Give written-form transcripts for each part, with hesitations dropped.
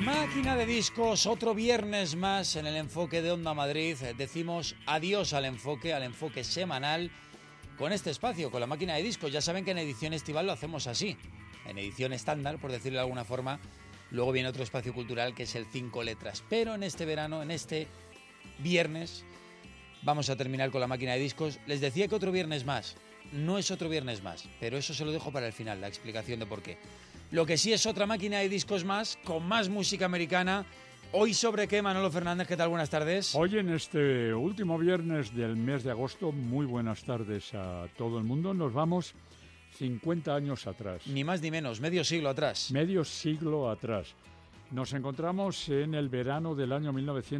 Máquina de discos, otro viernes más en el enfoque de Onda Madrid. Decimos adiós al enfoque semanal con este espacio, con la máquina de discos. Ya saben que en edición estival lo hacemos así, en edición estándar, por decirlo de alguna forma. Luego viene otro espacio cultural que es el 5 letras. Pero en este verano, en este viernes, vamos a terminar con la máquina de discos. Les decía que otro viernes más. No es otro viernes más, pero eso se lo dejo para el final, la explicación de por qué. Lo que sí es otra máquina de discos más, con más música americana. Hoy sobre qué, Manolo Fernández, ¿qué tal? Buenas tardes. Hoy en este último viernes del mes de agosto, muy buenas tardes a todo el mundo. Nos vamos 50 años atrás. Ni más ni menos, medio siglo atrás. Medio siglo atrás. Nos encontramos en el verano del año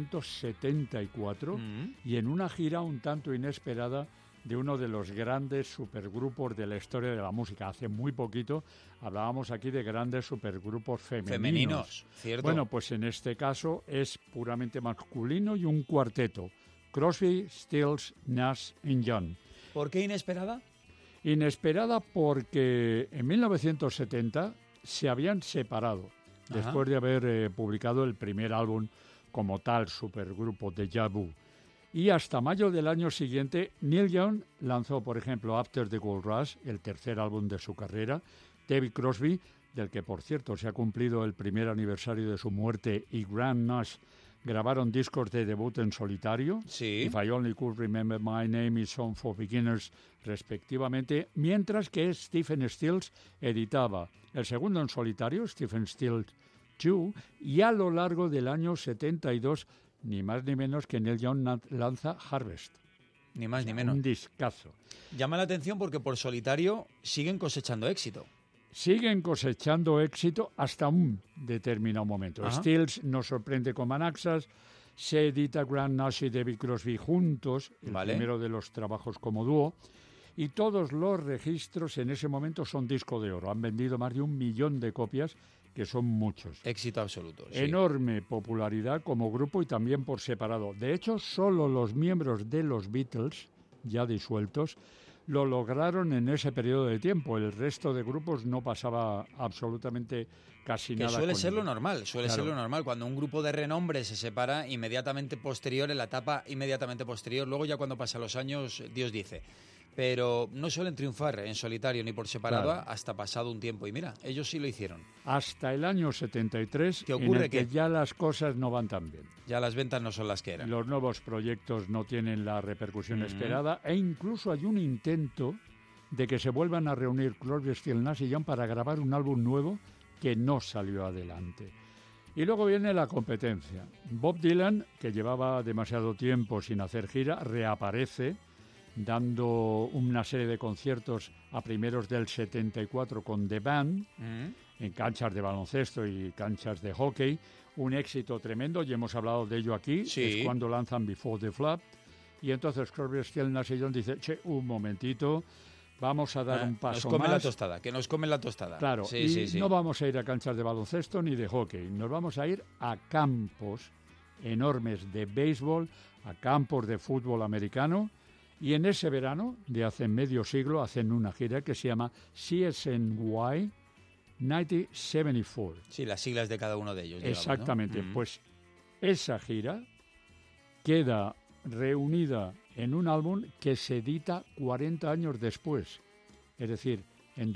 1974 y en una gira un tanto inesperada de uno de los grandes supergrupos de la historia de la música. Hace muy poquito hablábamos aquí de grandes supergrupos femeninos. Cierto. Bueno, pues en este caso es puramente masculino y un cuarteto. Crosby, Stills, Nash y Young. ¿Por qué inesperada? Inesperada porque en 1970 se habían separado. Ajá. Después de haber publicado el primer álbum como tal supergrupo Deja Vu. Y hasta mayo del año siguiente, Neil Young lanzó, por ejemplo, After the Gold Rush, el tercer álbum de su carrera. David Crosby, del que, por cierto, se ha cumplido el primer aniversario de su muerte, y Graham Nash grabaron discos de debut en solitario. Sí. If I Only Could Remember My Name y Song for Beginners, respectivamente, mientras que Stephen Stills editaba el segundo en solitario, Stephen Stills 2, y a lo largo del año 72, ni más ni menos que Neil Young lanza Harvest. Ni más ni menos. Un discazo. Llama la atención porque por solitario siguen cosechando éxito. Siguen cosechando éxito hasta un determinado momento. Ajá. Stills nos sorprende con Manassas, se edita Graham Nash y David Crosby juntos, el primero de los trabajos como dúo, y todos los registros en ese momento son disco de oro. Han vendido más de 1 millón de copias, que son muchos. Éxito absoluto. Sí. Enorme popularidad como grupo y también por separado. De hecho, solo los miembros de los Beatles, ya disueltos, lo lograron en ese periodo de tiempo. El resto de grupos no pasaba absolutamente casi nada. Que suele con ser lo ellos. normal, ser lo normal. Cuando un grupo de renombre se separa inmediatamente posterior, en la etapa inmediatamente posterior, luego ya cuando pasan los años, Dios dice. Pero no suelen triunfar en solitario ni por separado hasta pasado un tiempo. Y mira, ellos sí lo hicieron. Hasta el año 73, ¿Qué ocurre? en el que ya las cosas no van tan bien. Ya las ventas no son las que eran. Los nuevos proyectos no tienen la repercusión esperada e incluso hay un intento de que se vuelvan a reunir Crosby, Stills, Nash y Young para grabar un álbum nuevo que no salió adelante. Y luego viene la competencia. Bob Dylan, que llevaba demasiado tiempo sin hacer gira, reaparece dando una serie de conciertos a primeros del 74 con The Band, en canchas de baloncesto y canchas de hockey. Un éxito tremendo, y hemos hablado de ello aquí, es cuando lanzan Before the Flood. Y entonces Crosby, Stills, Nash y Young dice, un momentito, vamos a dar un paso nos comen más. La tostada, que nos comen la tostada. Claro, no vamos a ir a canchas de baloncesto ni de hockey, nos vamos a ir a campos enormes de béisbol, a campos de fútbol americano. Y en ese verano, de hace medio siglo, hacen una gira que se llama CSNY 1974. Sí, las siglas de cada uno de ellos. Exactamente. Digamos, ¿no? Pues esa gira queda reunida en un álbum que se edita 40 años después. Es decir, en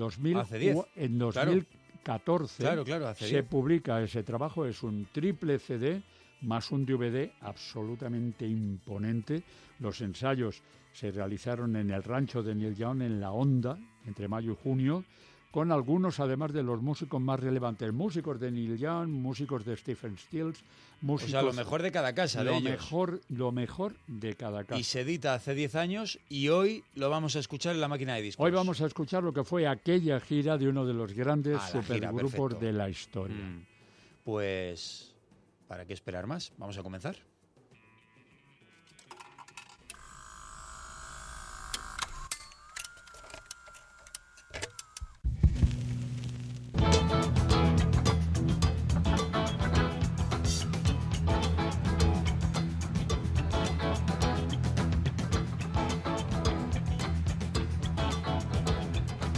2014 se publica ese trabajo. Es un triple CD más un DVD absolutamente imponente. Los ensayos se realizaron en el rancho de Neil Young, en La Honda, entre mayo y junio, con algunos, además de los músicos más relevantes, músicos de Neil Young, músicos de Stephen Stills, músicos... O sea, lo mejor de cada casa de ellos. Lo mejor de cada casa. Y se edita hace 10 años y hoy lo vamos a escuchar en la máquina de discos. Hoy vamos a escuchar lo que fue aquella gira de uno de los grandes supergrupos de la historia. Pues, ¿para qué esperar más? Vamos a comenzar.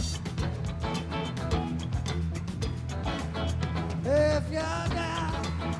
If you're down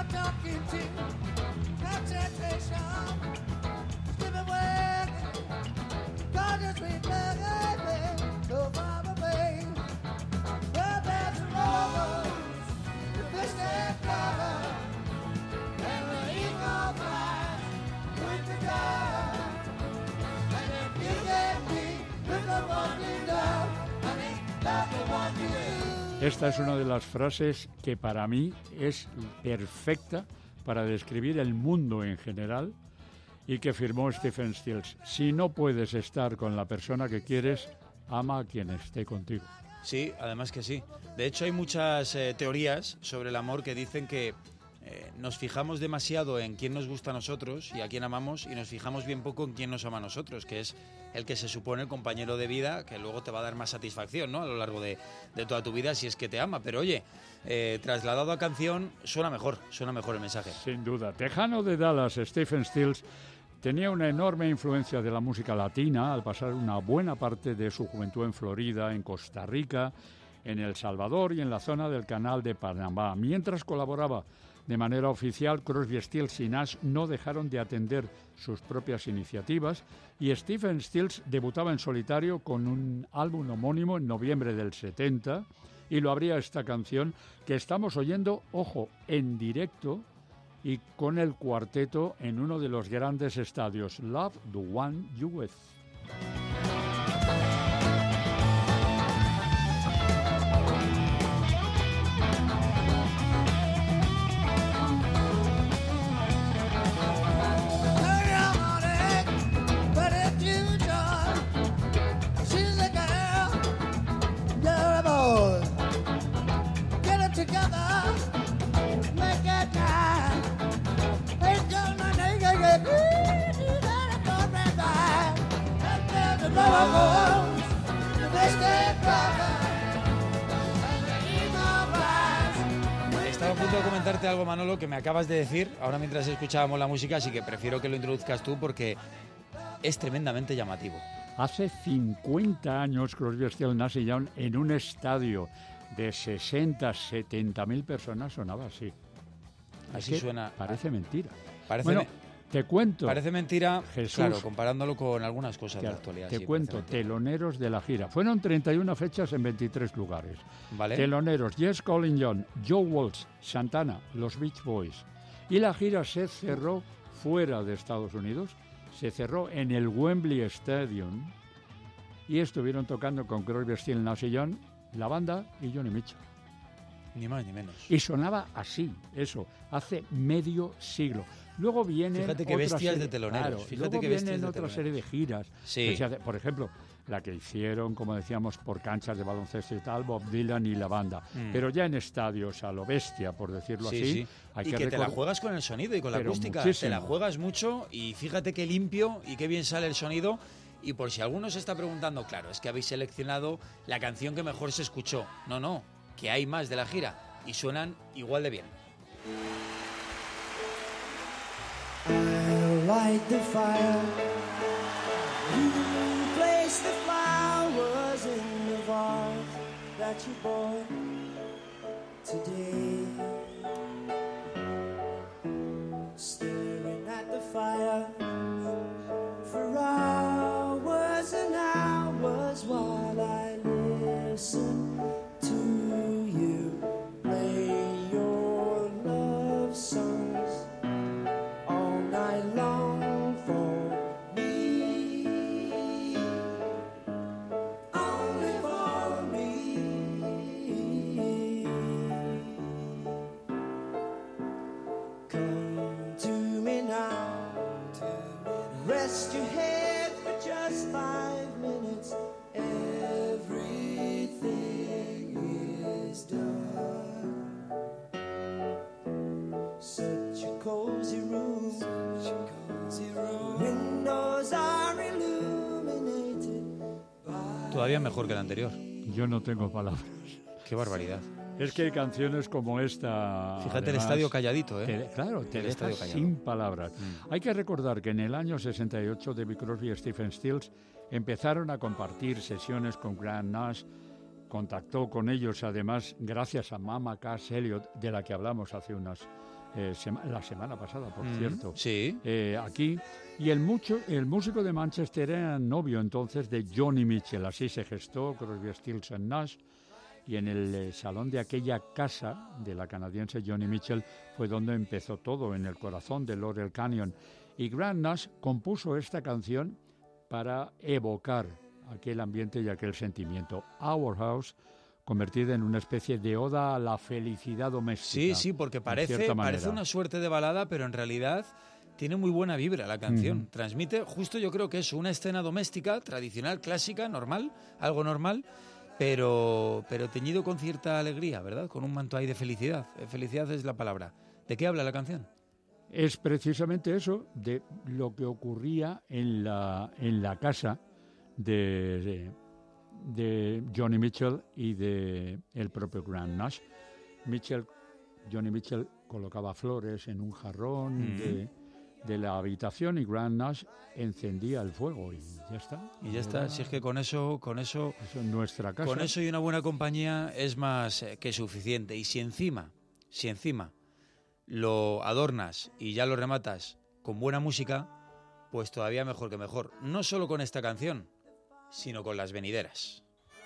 Esta es una de las frases que para mí es perfecta para describir el mundo en general y que firmó Stephen Stills. Si no puedes estar con la persona que quieres, ama a quien esté contigo. Sí, además que sí. De hecho, hay muchas teorías sobre el amor que dicen que nos fijamos demasiado en quién nos gusta a nosotros y a quién amamos, y nos fijamos bien poco en quién nos ama a nosotros, que es el que se supone el compañero de vida, que luego te va a dar más satisfacción, ¿no?, a lo largo de toda tu vida, si es que te ama. Pero oye, trasladado a canción, suena mejor el mensaje. Sin duda. Tejano de Dallas, Stephen Stills, tenía una enorme influencia de la música latina al pasar una buena parte de su juventud en Florida, en Costa Rica, en El Salvador y en la zona del Canal de Panamá. Mientras colaboraba de manera oficial, Crosby, Stills y Nash no dejaron de atender sus propias iniciativas y Stephen Stills debutaba en solitario con un álbum homónimo en noviembre del 70 y lo abría esta canción que estamos oyendo, ojo, en directo y con el cuarteto en uno de los grandes estadios, Love the One You With. Estaba a punto de comentarte algo, Manolo, que me acabas de decir ahora mientras escuchábamos la música, así que prefiero que lo introduzcas tú porque es tremendamente llamativo. Hace 50 años Crosby, Stills, Nash y Young en un estadio de 60, 70.000 personas sonaba así. Así suena. Parece mentira. Bueno, te cuento. Parece mentira, Jesús, claro, comparándolo con algunas cosas de la actualidad. Te sí, cuento, teloneros de la gira. Fueron 31 fechas en 23 lugares. Vale. Teloneros, Jess Colin John, Joe Walsh, Santana, los Beach Boys. Y la gira se cerró fuera de Estados Unidos, se cerró en el Wembley Stadium y estuvieron tocando con Crosby, Stills, Nash y Young, la banda y Johnny Mitchell. Ni más ni menos. Y sonaba así, eso, hace medio siglo. Luego vienen fíjate qué bestias de teloneros. Claro, fíjate luego qué vienen otra serie de giras. Sí. Por ejemplo, la que hicieron, como decíamos, por canchas de baloncesto y tal, Bob Dylan y la banda. Pero ya en estadios a lo bestia, por decirlo así. Sí. Hay y que te la juegas con el sonido y con la acústica. Muchísimo. Te la juegas mucho y fíjate qué limpio y qué bien sale el sonido. Y por si alguno se está preguntando, claro, es que habéis seleccionado la canción que mejor se escuchó. No, que hay más de la gira y suenan igual de bien. I'll light the fire. You place the flowers in the vase that you bought today. Staring at the fire for hours and hours while I listen to you play your love songs all night long for me, only for me. Come to me now, rest your head for just 5 minutes. Everything is done. Such a cozy room. Windows are illuminated by... Todavía mejor que el anterior. Yo no tengo palabras. Qué barbaridad. Es que hay canciones como esta. Fíjate, además, el estadio calladito, ¿eh? Te El deja estadio callado. sin palabras. Hay que recordar que en el año 68 David Crosby y Stephen Stills empezaron a compartir sesiones con Graham Nash, contactó con ellos, además, gracias a Mama Cass Elliot, de la que hablamos hace la semana pasada, por cierto, Sí. aquí. Y el músico de Manchester era novio entonces de Johnny Mitchell. Así se gestó Crosby, Stills and Nash. Y en el salón de aquella casa de la canadiense Johnny Mitchell fue donde empezó todo, en el corazón de Laurel Canyon. Y Grant Nash compuso esta canción para evocar aquel ambiente y aquel sentimiento. Our House, convertida en una especie de oda a la felicidad doméstica. Sí, porque parece una suerte de balada, pero en realidad tiene muy buena vibra la canción. Transmite, justo yo creo que es una escena doméstica, tradicional, clásica, normal, algo normal, pero teñido con cierta alegría, ¿verdad? Con un manto ahí de felicidad. Felicidad es la palabra. ¿De qué habla la canción? Es precisamente eso, de lo que ocurría en la casa de Johnny Mitchell y de el propio Grant Nash. Johnny Mitchell colocaba flores en un jarrón de la habitación y Grant Nash encendía el fuego y ya está. Y ya está, si es que con eso es nuestra casa. Con eso y una buena compañía es más que suficiente. Y si encima lo adornas y ya lo rematas con buena música, pues todavía mejor que mejor. No solo con esta canción, sino con las venideras.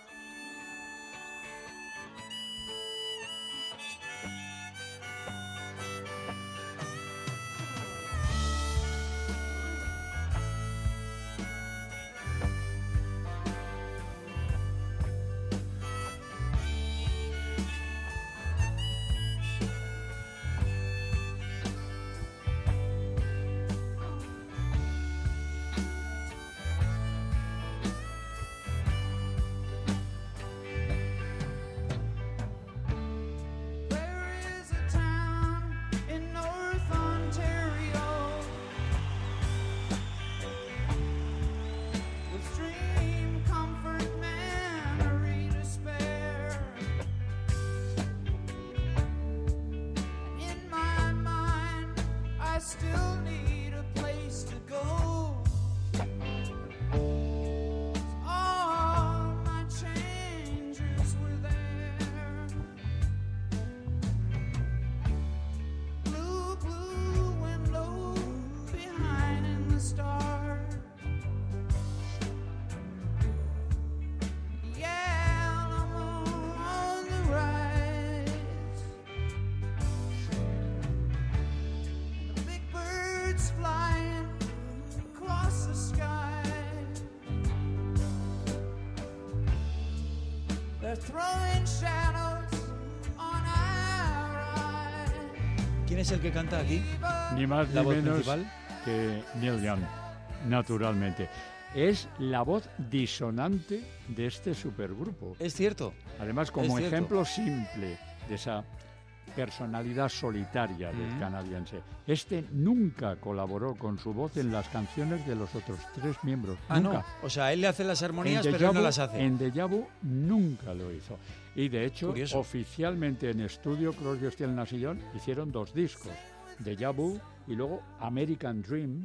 ¿Quién es el que canta aquí? Ni más ¿La ni voz menos principal? que Neil Young, naturalmente. Es la voz disonante de este supergrupo. Es cierto. Además, como ejemplo simple de esa personalidad solitaria del canadiense. Este nunca colaboró con su voz en las canciones de los otros tres miembros. Nunca. No. O sea, él le hace las armonías, pero él no las hace. En Deja Vu nunca lo hizo. Y de hecho, Curioso. Oficialmente en estudio, Crosby, Stills, Nash y Young hicieron 2 discos. Deja Vu y luego American Dream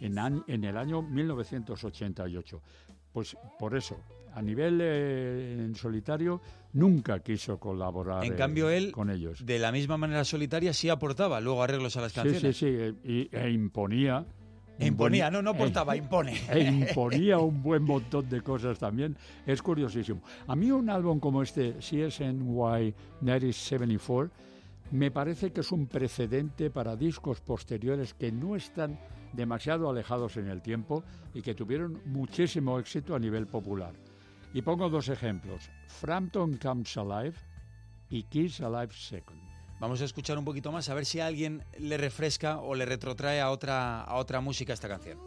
en el año 1988. Pues por eso, a nivel en solitario, nunca quiso colaborar en cambio, él, con ellos. De la misma manera solitaria, sí aportaba luego arreglos a las canciones. Sí, e imponía. Imponía, no aportaba, impone. E imponía un buen montón de cosas también. Es curiosísimo. A mí un álbum como este, CSNY 1974, me parece que es un precedente para discos posteriores que no están demasiado alejados en el tiempo y que tuvieron muchísimo éxito a nivel popular. Y pongo 2 ejemplos, Frampton Comes Alive y Kiss Alive Second. Vamos a escuchar un poquito más, a ver si a alguien le refresca o le retrotrae a otra música esta canción.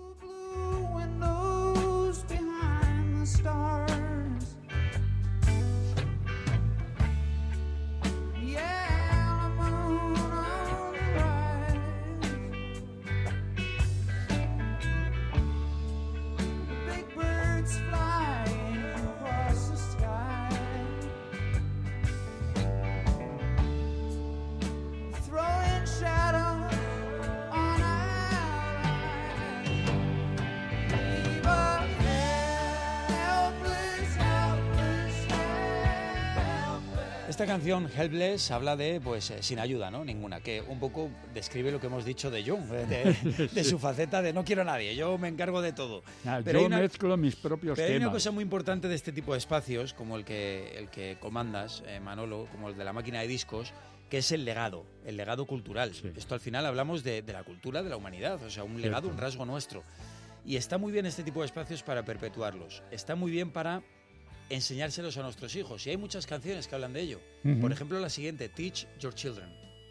esta canción Helpless habla de, pues, sin ayuda, ¿no? Ninguna, que un poco describe lo que hemos dicho de John, de su faceta de no quiero a nadie, yo me encargo de todo. Yo mezclo mis propios temas. Pero hay una cosa muy importante de este tipo de espacios, como el que comandas, Manolo, como el de la máquina de discos, que es el legado cultural. Sí. Esto al final hablamos de la cultura de la humanidad, o sea, un legado, un rasgo nuestro. Y está muy bien este tipo de espacios para perpetuarlos. Está muy bien para enseñárselos a nuestros hijos. Y hay muchas canciones que hablan de ello. Por ejemplo, la siguiente, Teach Your Children.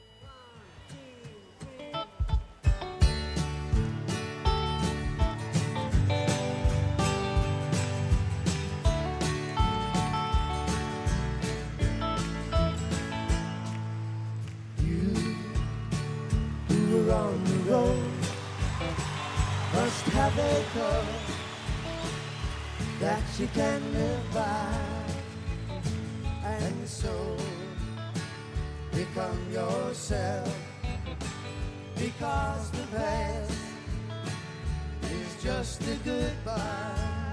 On the road must have a cause that you can live by, and so become yourself, because the past is just a goodbye.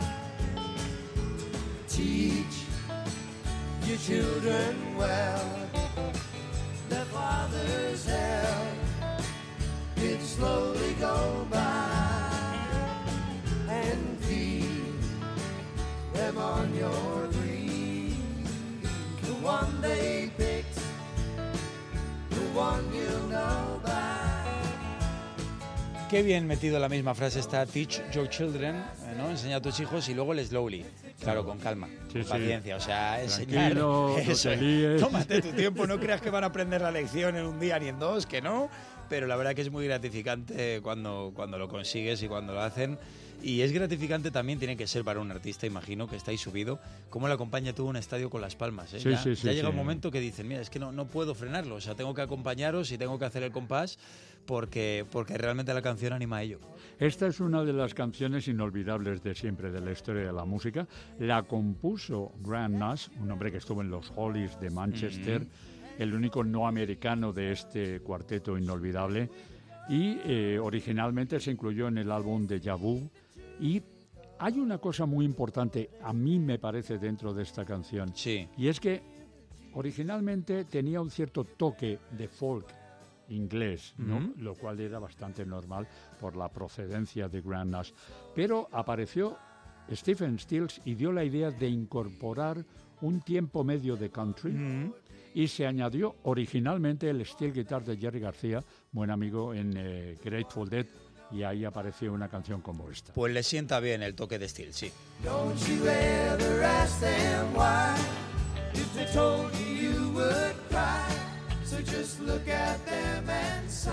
Teach your children well, their father's hell it slowly go by, and feed them on your dream, the one they picked, the one you know by. Qué bien metido la misma frase está Teach Your Children, ¿no? Enseña a tus hijos, y luego el slowly, claro, con calma, con paciencia, o sea, enseñar. Tranquilo, eso, no te líes. Tómate tu tiempo, no creas que van a aprender la lección en un día ni en dos, que no. Pero la verdad que es muy gratificante cuando lo consigues y cuando lo hacen. Y es gratificante también, tiene que ser para un artista, imagino, que está ahí subido, cómo la acompaña todo un estadio con las palmas. ¿Eh? Ya llega un momento que dicen, mira, es que no puedo frenarlo, o sea, tengo que acompañaros y tengo que hacer el compás porque realmente la canción anima a ello. Esta es una de las canciones inolvidables de siempre de la historia de la música. La compuso Graham Nash, un hombre que estuvo en los Hollies de Manchester, el único no americano de este cuarteto inolvidable, y originalmente se incluyó en el álbum de Deja Vu. Y hay una cosa muy importante, a mí me parece, dentro de esta canción, y es que originalmente tenía un cierto toque de folk inglés, ¿no? Lo cual era bastante normal por la procedencia de Graham Nash, pero apareció Stephen Stills y dio la idea de incorporar un tiempo medio de country, y se añadió originalmente el steel guitar de Jerry García, buen amigo en Grateful Dead, y ahí apareció una canción como esta. Pues le sienta bien el toque de Stills, sí. Don't you ever ask them why, if they told you you would cry, so just look at them and sigh.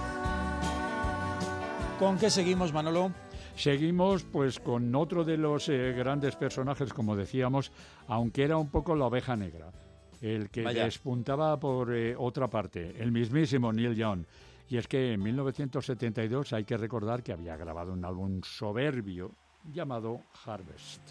¿Con qué seguimos, Manolo? Seguimos pues con otro de los grandes personajes, como decíamos, aunque era un poco la oveja negra, el que despuntaba por otra parte, el mismísimo Neil Young. Y es que en 1972 hay que recordar que había grabado un álbum soberbio llamado Harvest.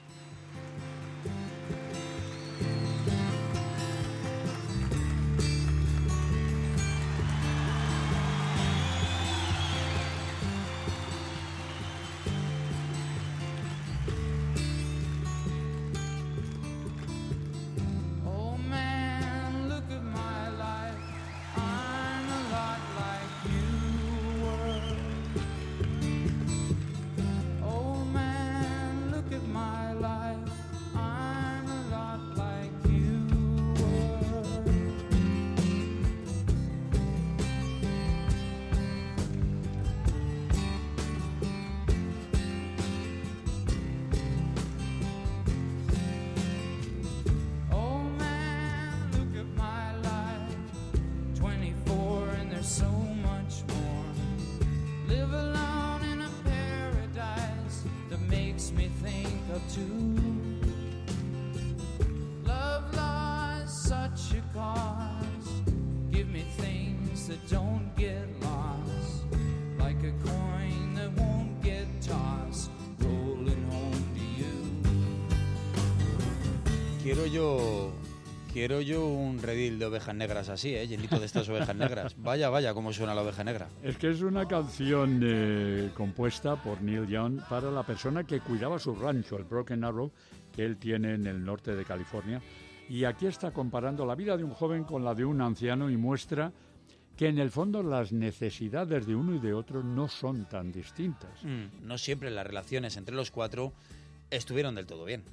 Quiero yo un redil de ovejas negras así, llenito de estas ovejas negras. Vaya, cómo suena la oveja negra. Es que es una canción compuesta por Neil Young para la persona que cuidaba su rancho, el Broken Arrow, que él tiene en el norte de California. Y aquí está comparando la vida de un joven con la de un anciano y muestra que en el fondo las necesidades de uno y de otro no son tan distintas. No siempre las relaciones entre los cuatro estuvieron del todo bien.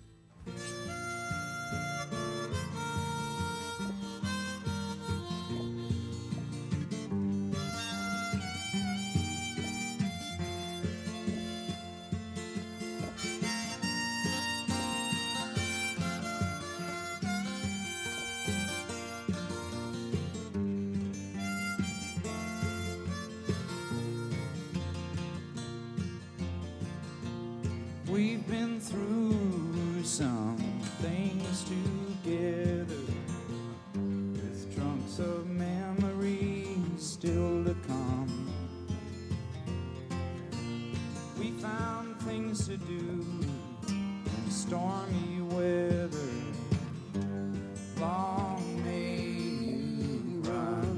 We've been through some things together, with trunks of memories still to come. We found things to do in stormy weather. Long may you run.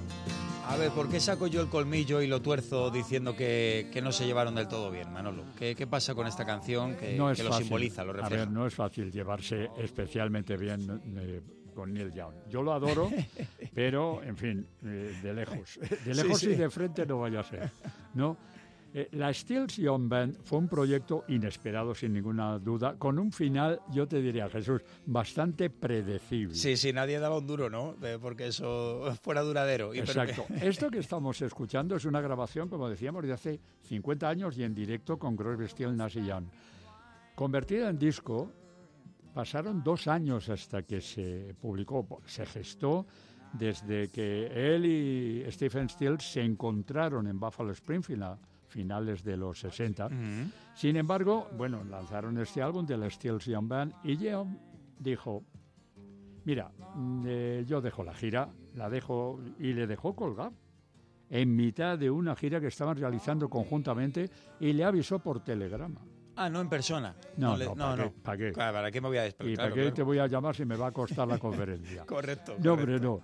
A ver, ¿por qué saco yo el colmillo y lo tuerzo diciendo que no se llevaron del todo bien, Manolo? ¿Qué pasa con esta canción que lo simboliza, lo refleja? A ver, no es fácil llevarse especialmente bien con Neil Young. Yo lo adoro, pero, en fin, de lejos. De lejos sí. Y de frente no vaya a ser, ¿no? La Stills Young Band fue un proyecto inesperado, sin ninguna duda, con un final, yo te diría, Jesús, bastante predecible. Sí, nadie daba un duro, ¿no? Porque eso fuera duradero. Exacto. Esto que estamos escuchando es una grabación, como decíamos, de hace 50 años y en directo con Crosby, Stills, Nash y Young. Convertida en disco, pasaron 2 años hasta que se publicó, se gestó desde que él y Stephen Stills se encontraron en Buffalo Springfield a finales de los 60. Sin embargo, bueno, lanzaron este álbum de la Stills Young Band y Young dijo, mira, yo dejo la gira, la dejo, y le dejó colgar en mitad de una gira que estaban realizando conjuntamente y le avisó por telegrama. Ah, no en persona. No. ¿Para qué? Claro, ¿para qué me voy a despertar? ¿Y para qué te voy a llamar si me va a costar la conferencia? Correcto. No, hombre, no.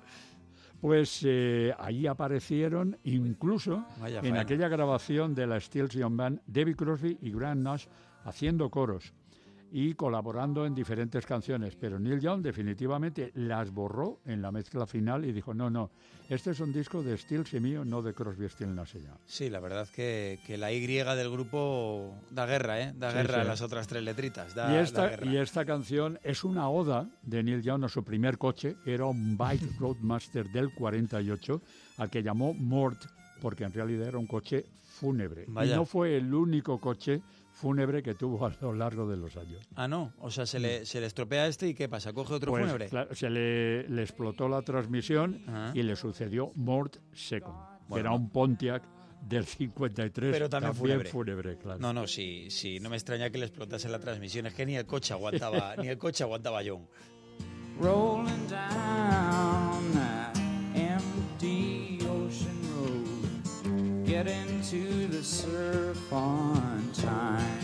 Pues ahí aparecieron incluso en aquella grabación de la Stills Young Band David Crosby y Graham Nash haciendo coros y colaborando en diferentes canciones, pero Neil Young definitivamente las borró en la mezcla final y dijo, no, este es un disco de Stills y mío, no de Crosby, Stills, Nash y Young. Sí, la verdad que la Y del grupo da guerra, ¿eh? Da guerra a las otras 3 letritas. Y esta canción es una oda de Neil Young a su primer coche, era un Bike Roadmaster del 48, al que llamó Mort, porque en realidad era un coche fúnebre. Vaya. Y no fue el único coche fúnebre que tuvo a lo largo de los años. Ah, no, o sea, se le estropea este y ¿qué pasa? ¿Coge otro fúnebre? Claro, se le explotó la transmisión y le sucedió Mort Second, que era un Pontiac del 53, pero también fúnebre, claro. No, sí, no me extraña que le explotase la transmisión, es que ni el coche aguantaba, John. Rolling down that empty ocean road, get into the surf on time.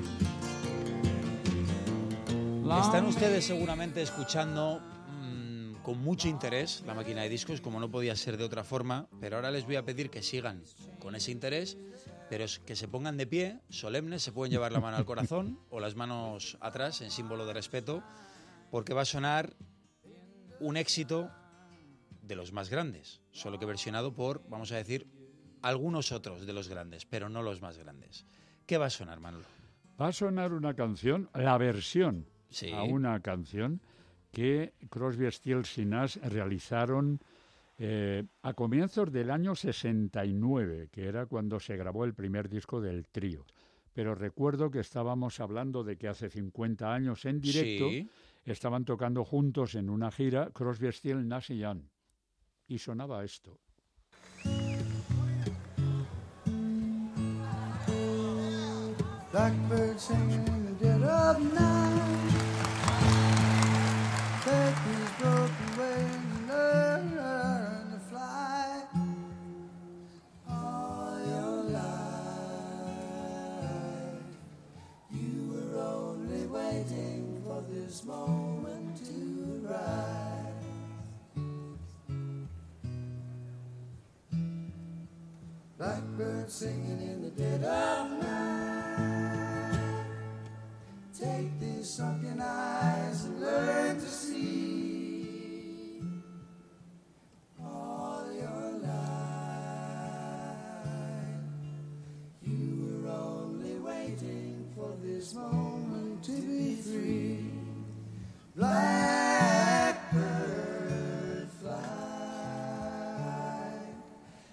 Están ustedes seguramente escuchando con mucho interés La Máquina de Discos, como no podía ser de otra forma, pero ahora les voy a pedir que sigan con ese interés, pero que se pongan de pie, solemnes, se pueden llevar la mano al corazón o las manos atrás en símbolo de respeto, porque va a sonar un éxito de los más grandes, solo que versionado por, vamos a decir, algunos otros de los grandes, pero no los más grandes. ¿Qué va a sonar, Manolo? Va a sonar una canción, la versión a una canción que Crosby, Stills y Nash realizaron a comienzos del año 69, que era cuando se grabó el primer disco del trío. Pero recuerdo que estábamos hablando de que hace 50 años en directo estaban tocando juntos en una gira Crosby, Stills, Nash y Young. Y sonaba esto. Blackbird singing in the dead of night. Take these broken wings and learn to fly. All your life, you were only waiting for this moment to rise. Blackbird singing in the dead of night. Take these sunken eyes and learn to see.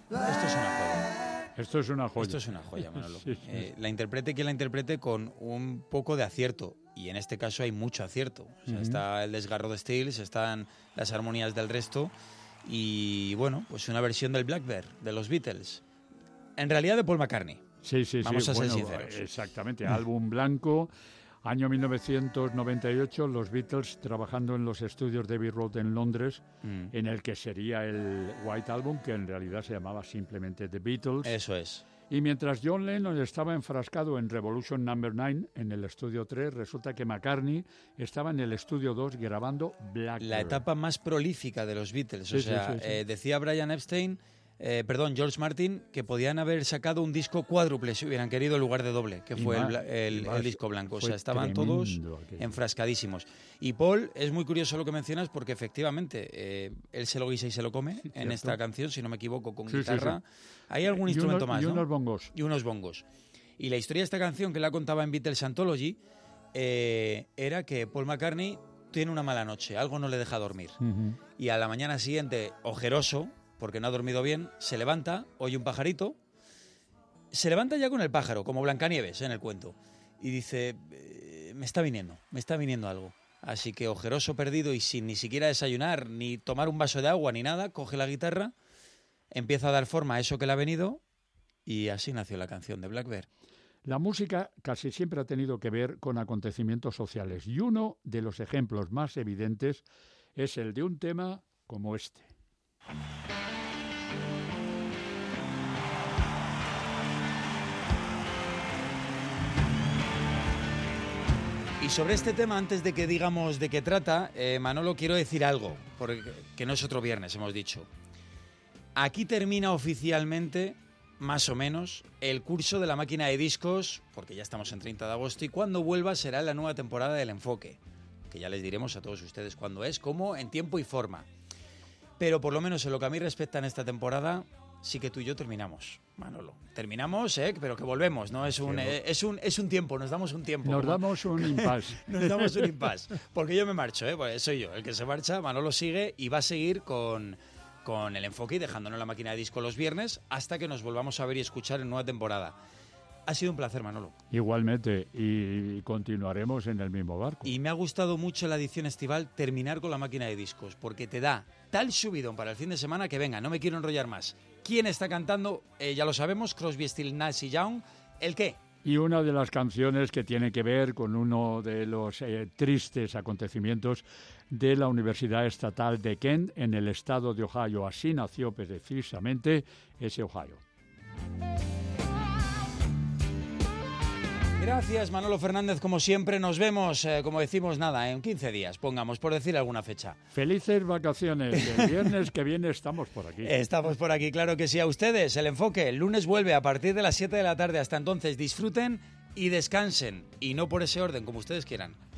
Esto es una joya. Esto es una joya. Esto es una joya, Manolo. Sí, sí. La interprete quien la interprete con un poco de acierto. Y en este caso hay mucho acierto. O sea, está el desgarro de Stills, están las armonías del resto. Y bueno, pues una versión del Blackbird, de los Beatles. En realidad de Paul McCartney. Sí, sí, sí. Vamos a ser Bueno, sinceros. Exactamente. Álbum blanco. Año 1998, los Beatles trabajando en los estudios de Abbey Road en Londres, en el que sería el White Album, que en realidad se llamaba simplemente The Beatles. Eso es. Y mientras John Lennon estaba enfrascado en Revolution No. 9, en el estudio 3, resulta que McCartney estaba en el estudio 2 grabando Blackbird. La etapa más prolífica de los Beatles. Sí, o sea, sí, sí, sí. decía Brian Epstein... George Martin, que podían haber sacado un disco cuádruple si hubieran querido en lugar de doble, que Y fue más, el más, disco blanco. O fue sea, estaban tremendo todos aquello. enfrascadísimos. Y Paul, es muy curioso lo que mencionas porque efectivamente él se lo guisa y se lo come en Cierto. esta canción, si no me equivoco, con Sí, sí, guitarra. sí. Hay algún instrumento más, y ¿no? unos bongos. Y unos bongos. Y la historia de esta canción, que la contaba en Beatles Anthology, era que Paul McCartney tiene una mala noche, algo no le deja dormir. Y a la mañana siguiente, ojeroso, porque no ha dormido bien, se levanta, oye un pajarito, se levanta ya con el pájaro, como Blancanieves en el cuento, y dice, me está viniendo algo. Así que ojeroso, perdido y sin ni siquiera desayunar, ni tomar un vaso de agua, ni nada, coge la guitarra, empieza a dar forma a eso que le ha venido, y así nació la canción de Blackbird. La música casi siempre ha tenido que ver con acontecimientos sociales, y uno de los ejemplos más evidentes es el de un tema como este. Y sobre este tema, antes de que digamos de qué trata, Manolo, quiero decir algo, porque que no es otro viernes, hemos dicho. Aquí termina oficialmente, más o menos, el curso de la máquina de discos, porque ya estamos en 30 de agosto, y cuando vuelva será la nueva temporada del Enfoque, que ya les diremos a todos ustedes cuándo es, cómo, en tiempo y forma. Pero por lo menos en lo que a mí respecta en esta temporada, sí que tú y yo terminamos, Manolo. Terminamos, pero que volvemos, ¿no? Es un tiempo, nos damos un tiempo. Nos damos un impasse. Nos damos un impasse. Porque yo me marcho, pues soy yo el que se marcha, Manolo sigue y va a seguir con el Enfoque y dejándonos la máquina de disco los viernes hasta que nos volvamos a ver y escuchar en nueva temporada. Ha sido un placer, Manolo. Igualmente, y continuaremos en el mismo barco. Y me ha gustado mucho la edición estival terminar con la máquina de discos, porque te da tal subidón para el fin de semana que venga, no me quiero enrollar más. ¿Quién está cantando? Ya lo sabemos, Crosby, Stills, Nash y Young. ¿El qué? Y una de las canciones que tiene que ver con uno de los tristes acontecimientos de la Universidad Estatal de Kent en el estado de Ohio. Así nació precisamente ese Ohio. Gracias, Manolo Fernández, como siempre. Nos vemos, como decimos, nada, en 15 días, pongamos, por decir alguna fecha. Felices vacaciones. El viernes que viene estamos por aquí. Estamos por aquí, claro que sí. A ustedes, el Enfoque, el lunes vuelve a partir de las 7 de la tarde. Hasta entonces, disfruten y descansen. Y no por ese orden, como ustedes quieran.